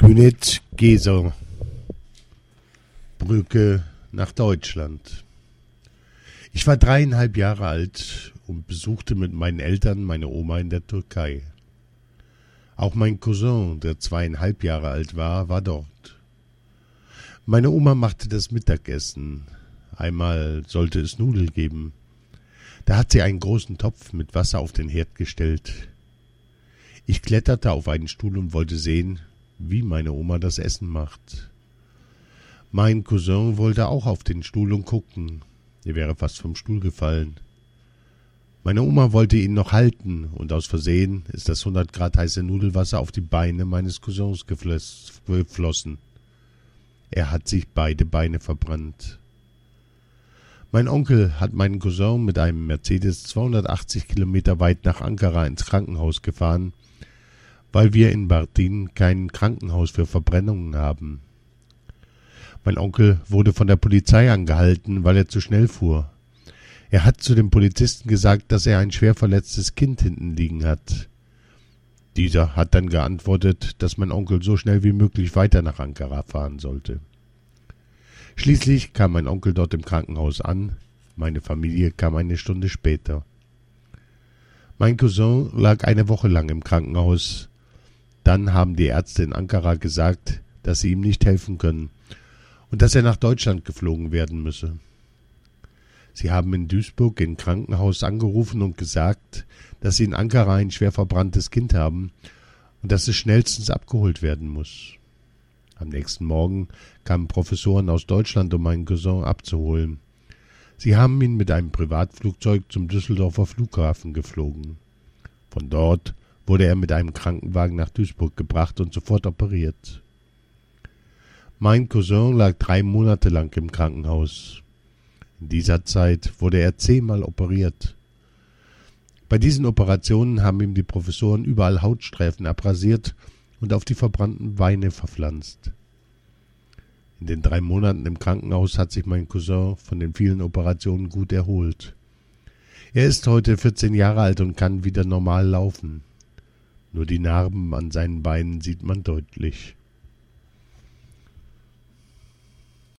Brünett Geser, Brücke nach Deutschland. Ich war 3,5 Jahre alt und besuchte mit meinen Eltern meine Oma in der Türkei. Auch mein Cousin, der 2,5 Jahre alt war, war dort. Meine Oma machte das Mittagessen. Einmal sollte es Nudeln geben. Da hat sie einen großen Topf mit Wasser auf den Herd gestellt. Ich kletterte auf einen Stuhl und wollte sehen, wie meine Oma das Essen macht. Mein Cousin wollte auch auf den Stuhl und gucken. Er wäre fast vom Stuhl gefallen. Meine Oma wollte ihn noch halten, und aus Versehen ist das 100 Grad heiße Nudelwasser auf die Beine meines Cousins geflossen. Er hat sich beide Beine verbrannt. Mein Onkel hat meinen Cousin mit einem Mercedes 280 Kilometer weit nach Ankara ins Krankenhaus gefahren, weil wir in Bartin kein Krankenhaus für Verbrennungen haben. Mein Onkel wurde von der Polizei angehalten, weil er zu schnell fuhr. Er hat zu dem Polizisten gesagt, dass er ein schwer verletztes Kind hinten liegen hat. Dieser hat dann geantwortet, dass mein Onkel so schnell wie möglich weiter nach Ankara fahren sollte. Schließlich kam mein Onkel dort im Krankenhaus an, meine Familie kam eine Stunde später. Mein Cousin lag eine Woche lang im Krankenhaus. Dann haben die Ärzte in Ankara gesagt, dass sie ihm nicht helfen können und dass er nach Deutschland geflogen werden müsse. Sie haben in Duisburg im Krankenhaus angerufen und gesagt, dass sie in Ankara ein schwer verbranntes Kind haben und dass es schnellstens abgeholt werden muss. Am nächsten Morgen kamen Professoren aus Deutschland, um meinen Cousin abzuholen. Sie haben ihn mit einem Privatflugzeug zum Düsseldorfer Flughafen geflogen. Von dort wurde er mit einem Krankenwagen nach Duisburg gebracht und sofort operiert. Mein Cousin lag 3 Monate lang im Krankenhaus. In dieser Zeit wurde er 10-mal operiert. Bei diesen Operationen haben ihm die Professoren überall Hautstreifen abrasiert und auf die verbrannten Beine verpflanzt. In den 3 Monaten im Krankenhaus hat sich mein Cousin von den vielen Operationen gut erholt. Er ist heute 14 Jahre alt und kann wieder normal laufen. Nur die Narben an seinen Beinen sieht man deutlich.